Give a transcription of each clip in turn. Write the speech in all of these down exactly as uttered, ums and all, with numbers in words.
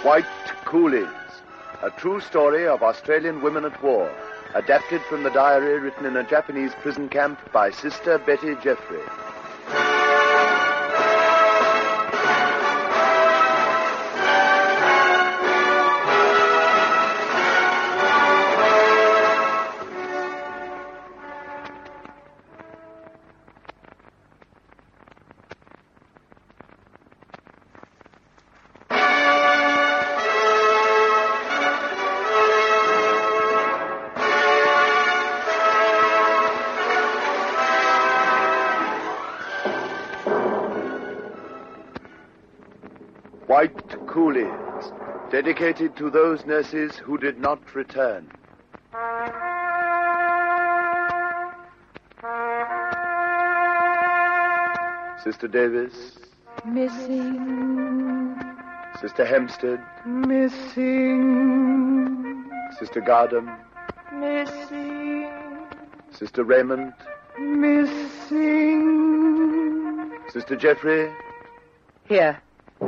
White Coolies, a true story of Australian women at war, adapted from the diary written in a Japanese prison camp by Sister Betty Jeffrey. White Coolies, dedicated to those nurses who did not return. Sister Davis. Missing. Sister Hempstead. Missing. Sister Gardam. Missing. Sister Raymond. Missing. Sister Jeffrey. Here.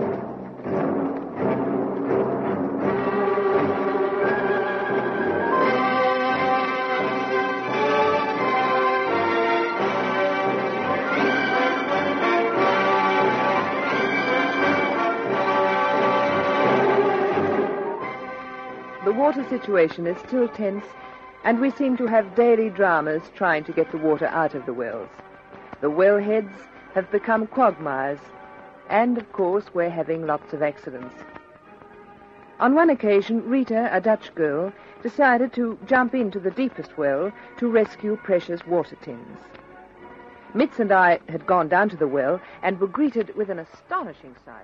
The water situation is still tense, and we seem to have daily dramas trying to get the water out of the wells. The wellheads have become quagmires, and, of course, we're having lots of accidents. On one occasion, Rita, a Dutch girl, decided to jump into the deepest well to rescue precious water tins. Mitz and I had gone down to the well and were greeted with an astonishing sight.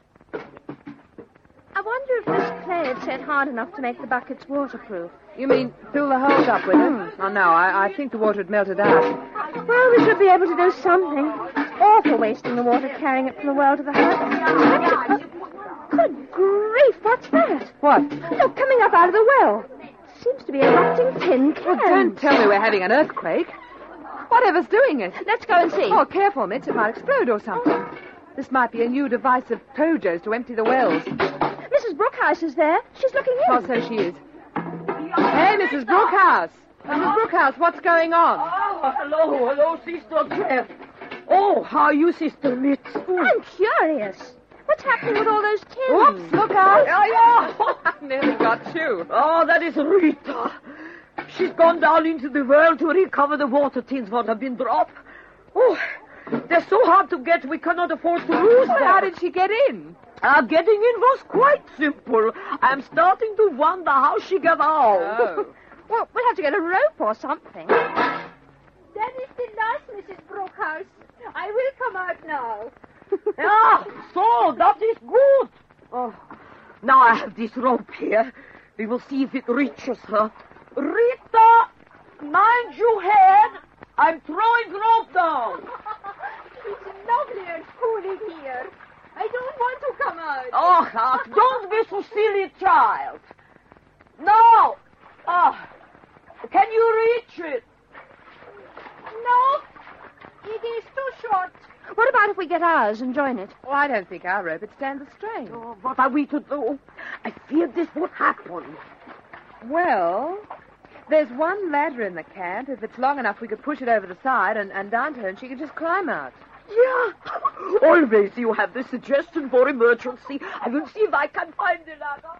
I wonder if Miss Clay had set hard enough to make the buckets waterproof. You mean fill the holes up with it? Oh, no, I, I think the water had melted out. Well, we should be able to do something. It's awful wasting the water carrying it from the well to the house. Good grief, what's that? What? Look, coming up out of the well. It seems to be erupting tin cans. Well, don't tell me we're having an earthquake. Whatever's doing it? Let's go and see. Oh, careful, Mitz. It might explode or something. This might be a new device of Tojo's to empty the wells. Missus Brookhouse is there. She's looking in. Oh, so she is. Hey, Missus Brookhouse. Missus Brookhouse, what's going on? Oh, hello, hello, Sister Jeff. Oh, how are you, Sister Mitz? I'm curious. What's happening with all those tins? Whoops, look out. Yeah, yeah. I nearly got you. Oh, that is Rita. She's gone down into the well to recover the water tins that have been dropped. Oh, they're so hard to get, we cannot afford to lose them. How did she get in? Uh, getting in was quite simple. I'm starting to wonder how she got out. Oh. Well, we'll have to get a rope or something. That is the last, Missus Brookhouse. I will come out now. Yeah, so that is good. Oh, now I have this rope here. We will see if it reaches her. Rita, mind you head. I'm throwing the rope down. It's lovely and cooling here. I don't want to come out. Oh, Huck, don't be so silly, child. No. Ah, can you reach it? No, it is too short. What about if we get ours and join it? Well, I don't think our rope would stand the strain. Oh, what are we to do? I fear this would happen. Well, there's one ladder in the camp. If it's long enough, we could push it over the side and, and down to her, and she could just climb out. Yeah. Always you have the suggestion for emergency. I will see if I can find the ladder.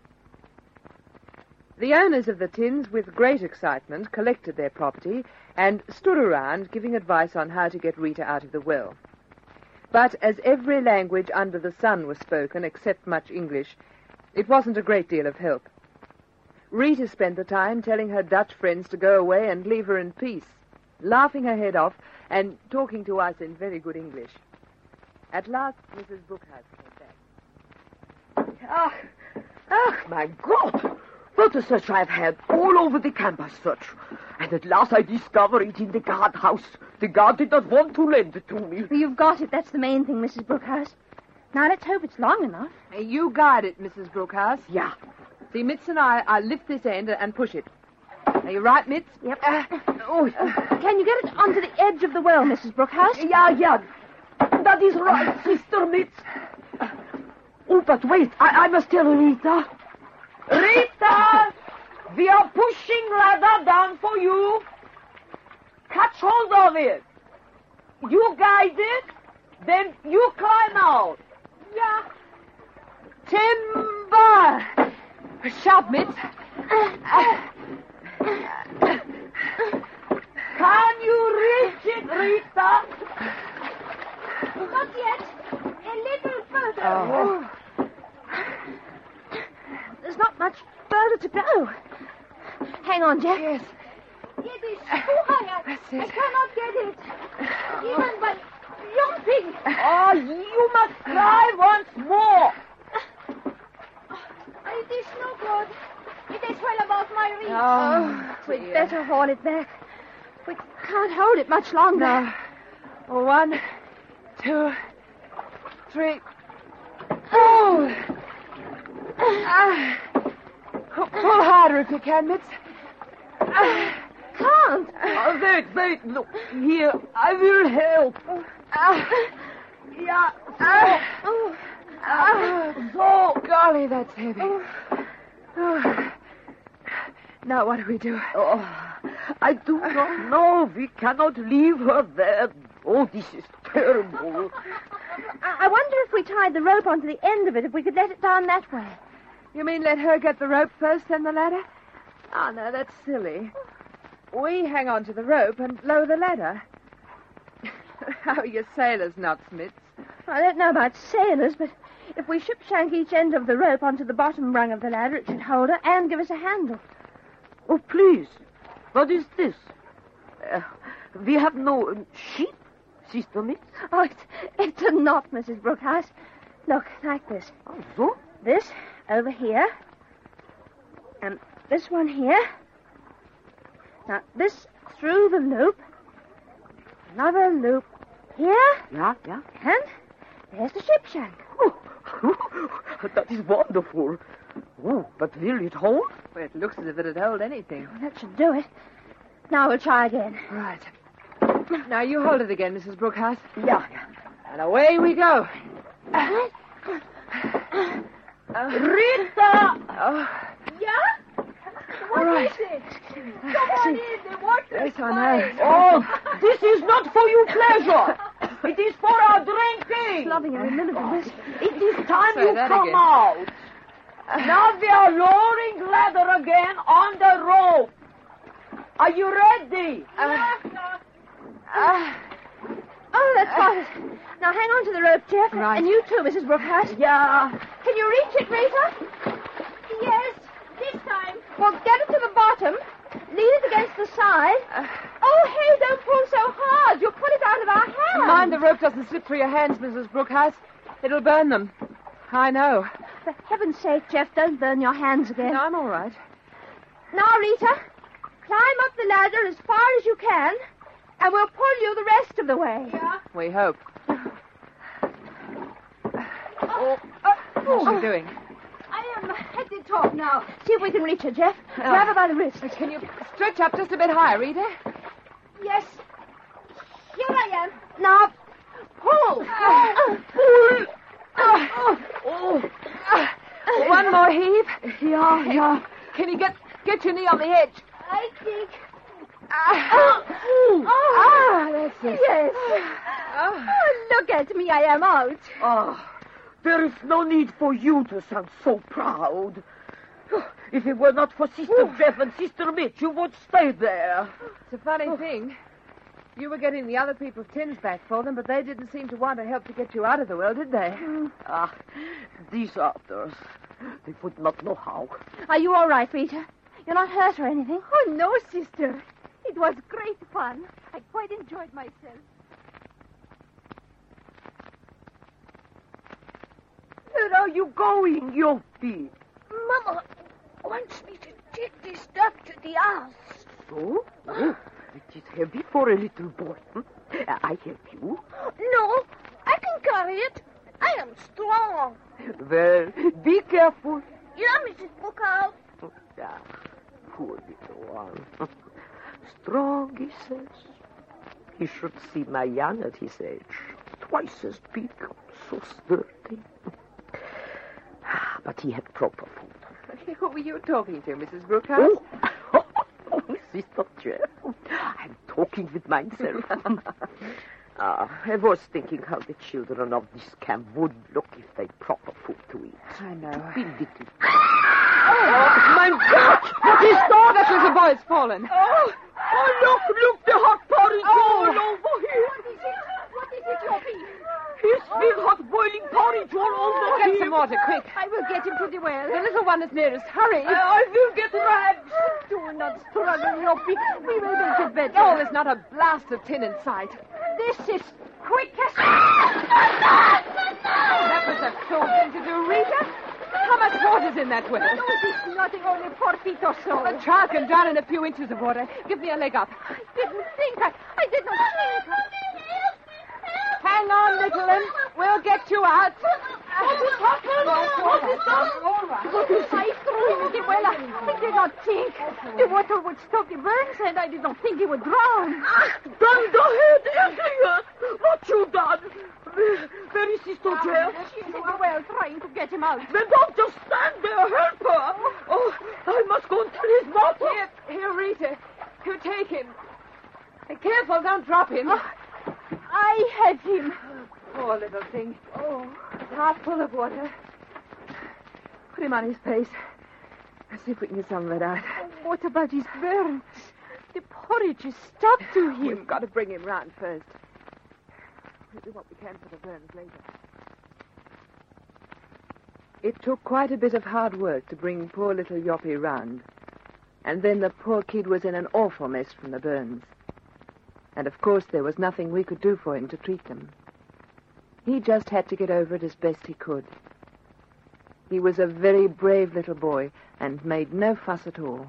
The owners of the tins, with great excitement, collected their property and stood around giving advice on how to get Rita out of the well. But as every language under the sun was spoken, except much English, it wasn't a great deal of help. Rita spent the time telling her Dutch friends to go away and leave her in peace, laughing her head off and talking to us in very good English. At last, Missus Brookhouse came back. Ah, ah, my God! Water search I've had all over the camp I search. And at last I discover it in the guardhouse. The guard did not want to lend it to me. Well, you've got it. That's the main thing, Missus Brookhouse. Now, let's hope it's long enough. Hey, you guide it, Missus Brookhouse. Yeah. See, Mitz and I, I lift this end and push it. Are you right, Mitz? Yep. Uh, oh, can you get it onto the edge of the well, Missus Brookhouse? Yeah, yeah. That is right, Sister Mitz. Oh, but wait. I, I must tell Rita. Rita! We are pushing ladder down for you. Catch hold of it. You guide it, then you climb out. Yeah. Timber! Sharp mitts. Can you reach it, Rita? Not yet. A little further. Oh. There's not much further to go. Hang on, Jeff. Yes. It is too high. I, That's I it. cannot get it. Even by jumping. Oh, you must try once more. It is no good. It is well above my reach. Oh, We'd dear. better haul it back. We can't hold it much longer. No. One, two, three. Oh! Ah. Pull harder if you can, Mitz. Ah. Can't. Oh, wait, wait. Look, here. I will help. Ah. Yeah, Ah. Oh, Ah. so. Golly, that's heavy. Oh. Now what do we do? Oh, I do not know. We cannot leave her there. Oh, this is terrible. I I wonder if we tied the rope onto the end of it, if we could let it down that way. You mean let her get the rope first, then the ladder? Oh, no, that's silly. We hang on to the rope and lower the ladder. How are your sailors' knots, Mitz? I don't know about sailors, but if we ship shank each end of the rope onto the bottom rung of the ladder, it should hold her and give us a handle. Oh, please. What is this? Uh, we have no uh, sheep, Sister Mitz. Oh, it's, it's a knot, Missus Brookhouse. Look, like this. Oh, so? This over here. And this one here. Now, this through the loop. Another loop here. Yeah, yeah. And there's the ship shank. Oh, that is wonderful. Oh, but will it hold? Well, it looks as if it'd hold anything. Well, that should do it. Now we'll try again. Right. Now you hold it again, Missus Brookhouse. Yeah, yeah. And away we go. Uh, Rita! Oh, Yeah? What right. is it? Come on in. The water yes, is I fine. know. Oh, this is not for your pleasure. It is for our drinking. loving every minute of this. It is time Say you that come again. out. Now we are lowering ladder again on the rope. Are you ready? Ah. Oh, that's got it. Now hang on to the rope, Jeff. Right. And you too, Missus Brookhouse. Yeah. Can you reach it, Rita? Yes, this time. Well, get it to the bottom. Lean it against the side. Uh, Oh, hey, don't pull so hard. You'll put it out of our hands. mind the rope doesn't slip through your hands, Missus Brookhouse. It'll burn them. I know. For heaven's sake, Jeff, don't burn your hands again. No, I'm all right. Now, Rita, climb up the ladder as far as you can, and we'll pull you the rest of the way. Yeah. We hope. Oh, What's she doing? I am at the top now. See if we can reach her, Jeff. Oh. Grab her by the wrist. Can you stretch up just a bit higher, Rita? Yes. Here I am. Now, pull. Pull. Oh. One more heave. Yeah, yeah. Can you get get your knee on the edge? I think. Ah, ah that's it. Yes. Oh. Oh, look at me. I am out. Oh, there is no need for you to sound so proud. If it were not for Sister Jeff and Sister Mitch, you would stay there. It's a funny thing. You were getting the other people's tins back for them, but they didn't seem to want to help to get you out of the well, did they? Ah, these others, they would not know how. Are you all right, Rita? You're not hurt or anything? Oh, no, sister. It was great fun. I quite enjoyed myself. Where are you going, Yopi? Mama wants me to take this stuff to the house. So? Oh, it is heavy for a little boy. Hmm? I help you. No, I can carry it. I am strong. Well, be careful. Yeah, Missus Brookhouse. Ah, poor little one. Strong, he says. He should see Mayan at his age. Twice as big, so sturdy. but he had proper food. Who were you talking to, Missus Brookhouse? Oh, oh, Sister Jeff. I'm talking with myself. Ah, I was thinking how the children of this camp would look if they had proper food to eat. I know. Little... Oh, my God! What is that? That little boy's fallen. Oh, oh, look, look, the hot porridge Oh. all over here. What is it? What is it, Joppy? His big hot boiling porridge all over Get him. some water, quick. I will get him to the well. The little one is nearest. Hurry. I, I will get rags. Do not struggle, Joppy. We will make it better. Oh, there's not a blast of tin in sight. This is quickest. That was a cruel thing to do, Rita. How much water's in that well? No, it is nothing, only four feet or so. A child can drown in a few inches of water. Give me a leg up. I didn't think. I, I did not think. Hang on, little one. We'll get you out. What is happened? What is that? All right. I threw him in the well. I did not think the water would stop the burns, and I did not think he would drown. Thunderhead, Elliot! What you done? Where is Sister Jeff? She's in the well trying to get him out. Then don't just stand there, help her. Oh, I must go and tell his mother. Here, here, Rita. You take him. Be careful, don't drop him. I have him. Poor little thing. Oh, half full of water. Put him on his face. Let's see if we can get some of it out. What about his burns? The porridge is stuck to him. We've got to bring him round first. We'll do what we can for the burns later. It took quite a bit of hard work to bring poor little Yoppie round. And then the poor kid was in an awful mess from the burns. And of course there was nothing we could do for him to treat them. He just had to get over it as best he could. He was a very brave little boy and made no fuss at all.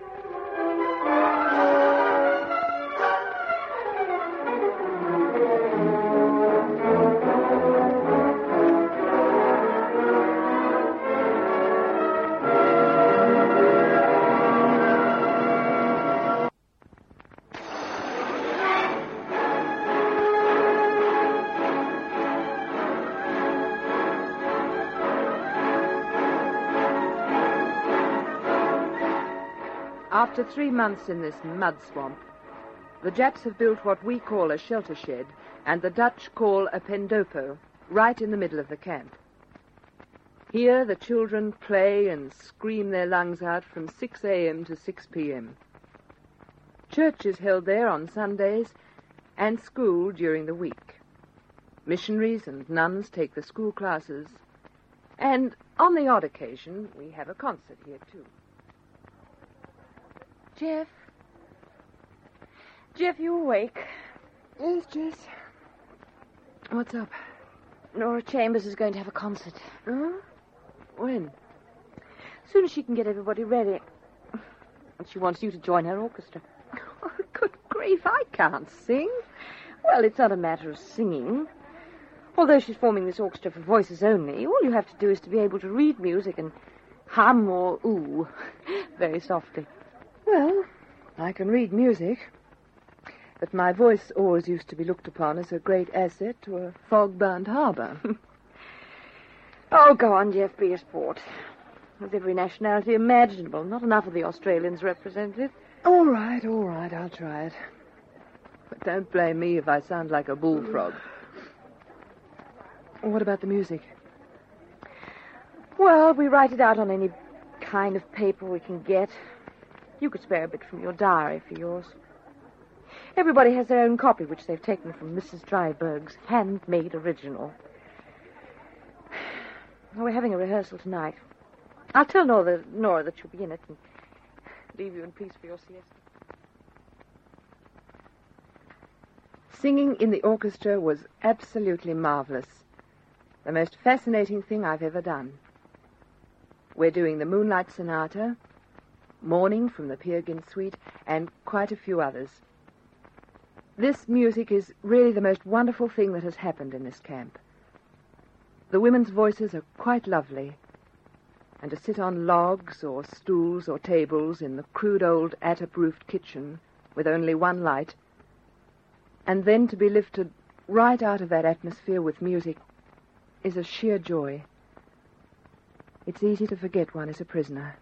After three months in this mud swamp, the Japs have built what we call a shelter shed and the Dutch call a pendopo, right in the middle of the camp. Here the children play and scream their lungs out from six a.m. to six p.m. Church is held there on Sundays and school during the week. Missionaries and nuns take the school classes, and on the odd occasion we have a concert here too. Jeff? Jeff, you awake? Yes, Jess. What's up? Nora Chambers is going to have a concert. Huh? When? As soon as she can get everybody ready. And she wants you to join her orchestra. Oh, good grief, I can't sing. Well, it's not a matter of singing. Although she's forming this orchestra for voices only, all you have to do is to be able to read music and hum or ooh very softly. Well, I can read music, but my voice always used to be looked upon as a great asset to a fog-bound harbor. Oh, go on, Jeff, be a sport. There's every nationality imaginable. Not enough of the Australians represented. All right, all right, I'll try it. But don't blame me if I sound like a bullfrog. What about the music? Well, we write it out on any kind of paper we can get. You could spare a bit from your diary for yours. Everybody has their own copy, which they've taken from Missus Dryberg's handmade original. Well, we're having a rehearsal tonight. I'll tell Nora, Nora that you'll be in it and leave you in peace for your siesta. Singing in the orchestra was absolutely marvelous. The most fascinating thing I've ever done. We're doing the Moonlight Sonata, Morning from the Peer Gynt Suite, and quite a few others. This music is really the most wonderful thing that has happened in this camp. The women's voices are quite lovely, and to sit on logs or stools or tables in the crude old attic-roofed kitchen with only one light, and then to be lifted right out of that atmosphere with music, is a sheer joy. It's easy to forget one is a prisoner.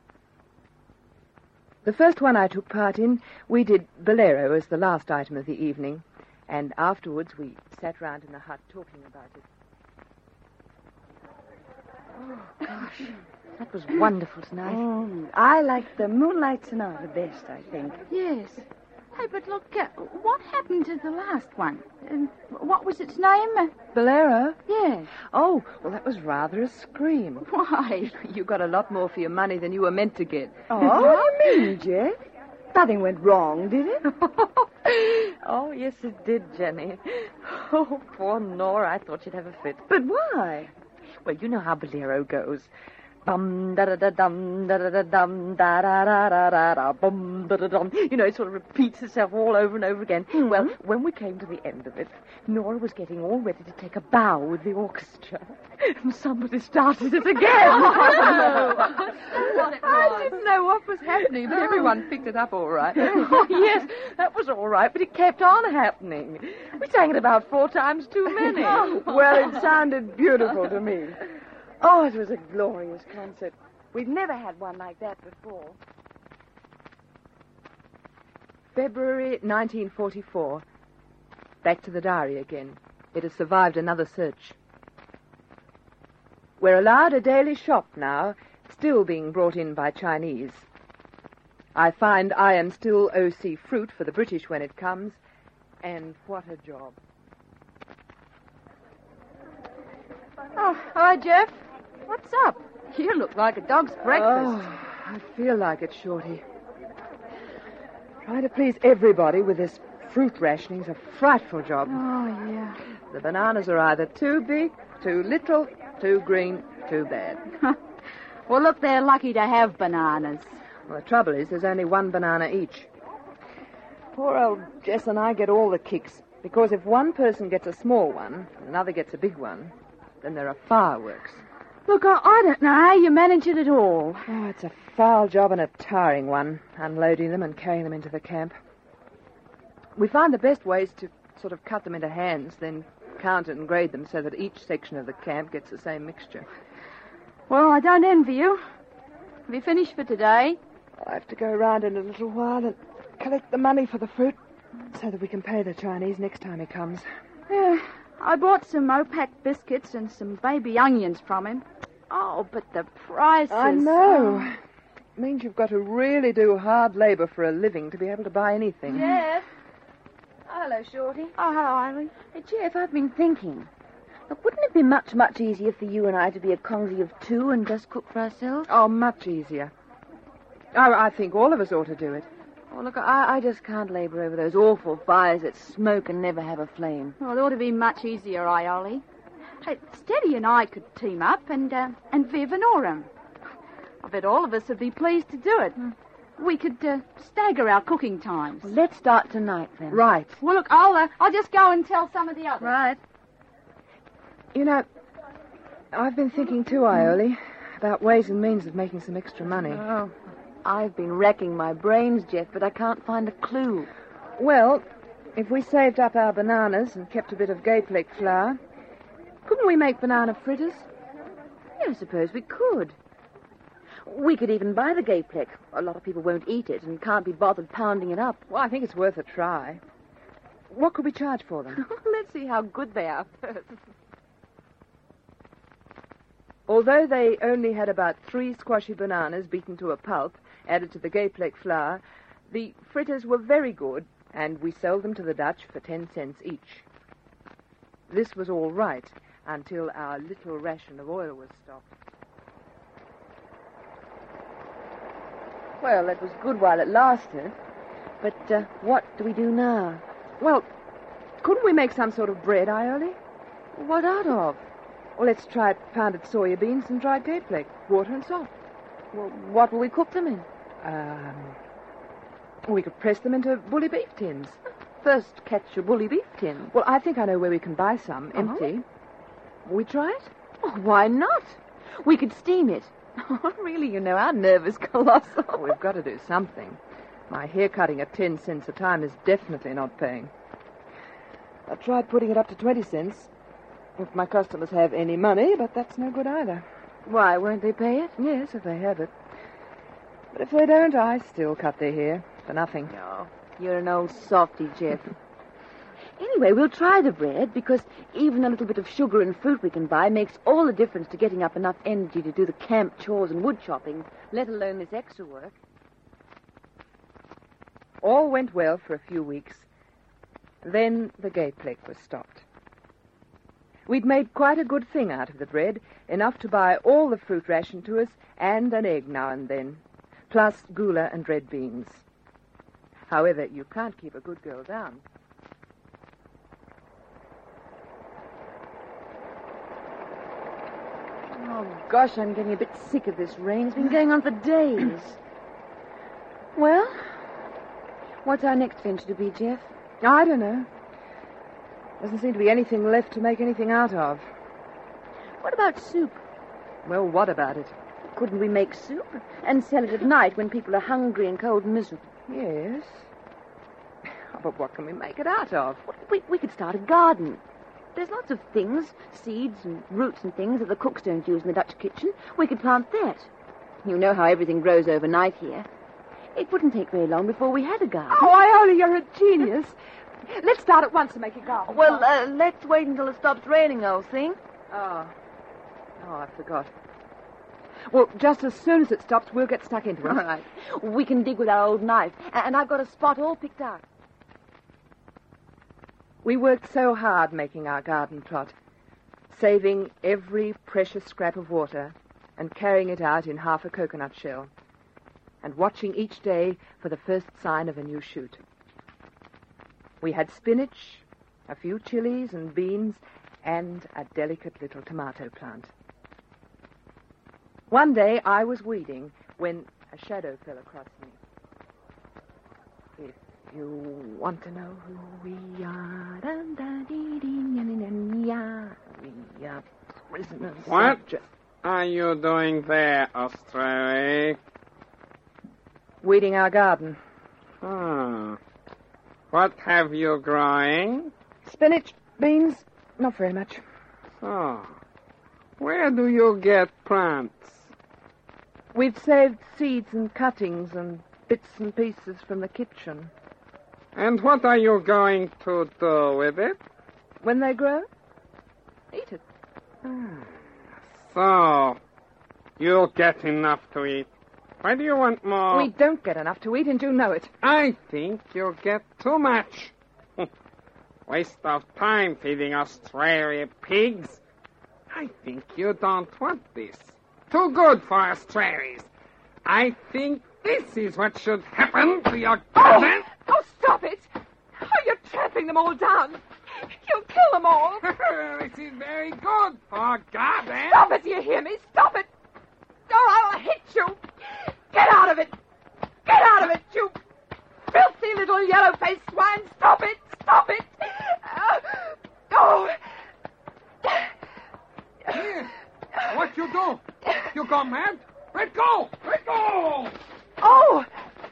The first one I took part in, we did Bolero as the last item of the evening, and afterwards we sat round in the hut talking about it. Oh, gosh. That was wonderful tonight. Oh, I liked the Moonlight Sonata best, I think. Yes. Hey, but look, uh, what happened to the last one? Um, what was its name? Bolero? Yes. Oh, well, that was rather a scream. Why? You got a lot more for your money than you were meant to get. Oh, what do you mean, Jeff? Nothing went wrong, did it? Oh, yes, it did, Jenny. Oh, poor Nora. I thought she'd have a fit. But why? Well, you know how Bolero goes. Bum da da da dum da da da dum da da da da da da bum da da dum. You know, it sort of repeats itself all over and over again. Mm-hmm. Well, when we came to the end of it, Nora was getting all ready to take a bow with the orchestra. And somebody started it again. Oh, I didn't know what was happening, but everyone picked it up all right. Oh, yes, that was all right, but it kept on happening. We sang it about four times too many. Well, it sounded beautiful to me. Oh, it was a glorious concert. We've never had one like that before. February nineteen forty-four. Back to the diary again. It has survived another search. We're allowed a daily shop now, still being brought in by Chinese. I find I am still O C fruit for the British when it comes, and what a job. Oh, hi, Jeff. What's up? You look like a dog's breakfast. Oh, I feel like it, Shorty. Trying to please everybody with this fruit rationing's a frightful job. Oh, yeah. The bananas are either too big, too little, too green, too bad. Well, look, they're lucky to have bananas. Well, the trouble is there's only one banana each. Poor old Jess and I get all the kicks, because if one person gets a small one and another gets a big one, then there are fireworks. Look, I, I don't know how you manage it at all. Oh, it's a foul job and a tiring one, unloading them and carrying them into the camp. We find the best ways to sort of cut them into hands, then count and grade them so that each section of the camp gets the same mixture. Well, I don't envy you. Have you finished for today? I'll have to go round in a little while and collect the money for the fruit so that we can pay the Chinese next time he comes. Yeah, I bought some Mopac biscuits and some baby onions from him. Oh, but the prices... I know. Oh. It means you've got to really do hard labor for a living to be able to buy anything. Jeff. Hello, Shorty. Oh, hello, Eileen. Hey, Jeff, I've been thinking. Look, wouldn't it be much, much easier for you and I to be a congee of two and just cook for ourselves? Oh, much easier. Oh, I think all of us ought to do it. Oh, look, I, I just can't labor over those awful fires that smoke and never have a flame. Well, it ought to be much easier, Ioli. Hey, Steady and I could team up, and uh, and Viv and Orem. I bet all of us would be pleased to do it. Mm. We could uh, stagger our cooking times. Well, let's start tonight, then. Right. Well, look, I'll, uh, I'll just go and tell some of the others. Right. You know, I've been thinking too, Ioli, about ways and means of making some extra money. Oh, I've been racking my brains, Jeff, but I can't find a clue. Well, if we saved up our bananas and kept a bit of gayflake flour, couldn't we make banana fritters? Yeah, I suppose we could. We could even buy the gayflake. A lot of people won't eat it and can't be bothered pounding it up. Well, I think it's worth a try. What could we charge for them? Let's see how good they are first. Although they only had about three squashy bananas beaten to a pulp, added to the gayflake flour, the fritters were very good, and we sold them to the Dutch for ten cents each. This was all right until our little ration of oil was stopped. Well, that was good while it lasted. But uh, what do we do now? Well, couldn't we make some sort of bread, Ioli? What out of? Well, let's try pounded soya beans and dried gayflake, water and salt. Well, what will we cook them in? Um, we could press them into bully beef tins. First catch a bully beef tin. Well, I think I know where we can buy some, uh-huh. empty. Will we try it? Oh, why not? We could steam it. Oh, really, you know, our nerve is colossal. Oh, we've got to do something. My hair cutting at ten cents a time is definitely not paying. I tried putting it up to twenty cents. If my customers have any money, but that's no good either. Why, won't they pay it? Yes, if they have it. But if they don't, I still cut their hair for nothing. No, you're an old softy, Jeff. Anyway, we'll try the bread, because even a little bit of sugar and fruit we can buy makes all the difference to getting up enough energy to do the camp chores and wood chopping, let alone this extra work. All went well for a few weeks. Then the gate plague was stopped. We'd made quite a good thing out of the bread, enough to buy all the fruit ration to us and an egg now and then, plus gula and red beans. However, you can't keep a good girl down. Oh, gosh, I'm getting a bit sick of this rain. It's been going on for days. Well, what's our next venture to be, Jeff? I don't know. Doesn't seem to be anything left to make anything out of. What about soup? Well, what about it? Couldn't we make soup and sell it at night when people are hungry and cold and miserable? Yes. But what can we make it out of? We, we could start a garden. There's lots of things, seeds and roots and things that the cooks don't use in the Dutch kitchen. We could plant that. You know how everything grows overnight here. It wouldn't take very long before we had a garden. Oh, Iole, you're a genius. Let's start at once and make a garden. Well, uh, let's wait until it stops raining, old thing. Oh. Oh, I forgot. Well, just as soon as it stops, we'll get stuck into it. All right. We can dig with our old knife. And I've got a spot all picked out. We worked so hard making our garden plot, saving every precious scrap of water and carrying it out in half a coconut shell, and watching each day for the first sign of a new shoot. We had spinach, a few chilies and beans, and a delicate little tomato plant. One day I was weeding when a shadow fell across me. If you want to know who we are, we are prisoners. What are you doing there, Australia? Weeding our garden. Hmm. What have you growing? Spinach, beans, not very much. Oh. Where do you get plants? We've saved seeds and cuttings and bits and pieces from the kitchen. And what are you going to do with it? When they grow, eat it. So, you'll get enough to eat. Why do you want more? We don't get enough to eat, and you know it. I think you'll get too much. Waste of time feeding Australia pigs. I think you don't want this. Too good for Australians. I think this is what should happen to your garden. Oh, oh stop it! Oh, you're trampling them all down. You'll kill them all. This is very good for garden. Stop it, do you hear me? Stop it! Or I'll hit you. Get out of it. Get out of it, you filthy little yellow-faced swine. Stop it. Stop it. Uh, oh. Here. What you do? You go mad? Let go! Let go! Oh!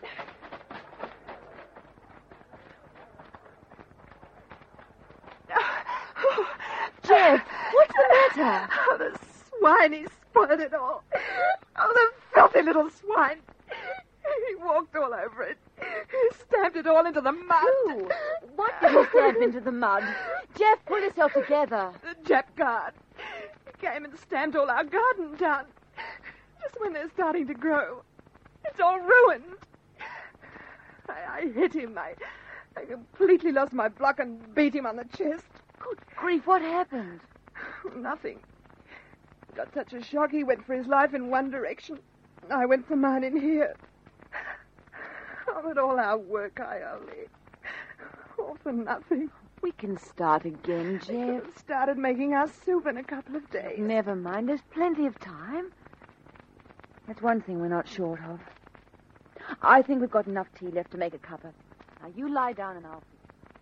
Jeff, what's the matter? Oh, the swine, he spoiled it all. Oh, the filthy little swine. He walked all over it. He stamped it all into the mud. Who? What did he stamp into the mud? Jeff, pull yourself together. The Jap guard. He came and stamped all our garden down. Just when they're starting to grow. It's all ruined. I, I hit him. I, I completely lost my block and beat him on the chest. Good grief, what happened? Nothing. He got such a shock, he went for his life in one direction. I went for mine in here. Oh, but all our work, Iole. All for nothing. We can start again, We could Jeff. have started making our soup in a couple of days. Never mind, there's plenty of time. That's one thing we're not short of. I think we've got enough tea left to make a cuppa. Now, you lie down and I'll...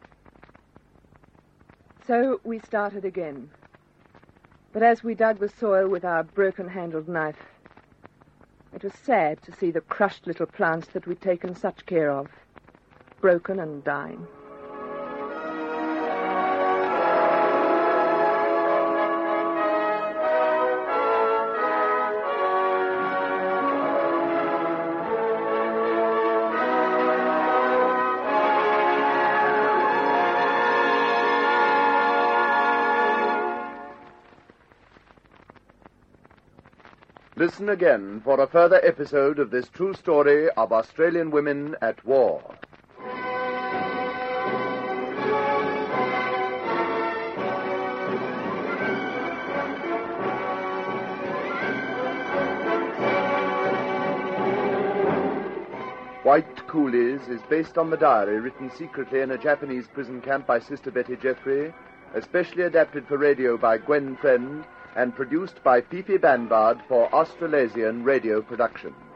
So we started again. But as we dug the soil with our broken-handled knife, it was sad to see the crushed little plants that we'd taken such care of, broken and dying. Listen again for a further episode of this true story of Australian women at war. White Coolies is based on the diary written secretly in a Japanese prison camp by Sister Betty Jeffrey, especially adapted for radio by Gwen Friend, and produced by Fifi Banvard for Australasian Radio Productions.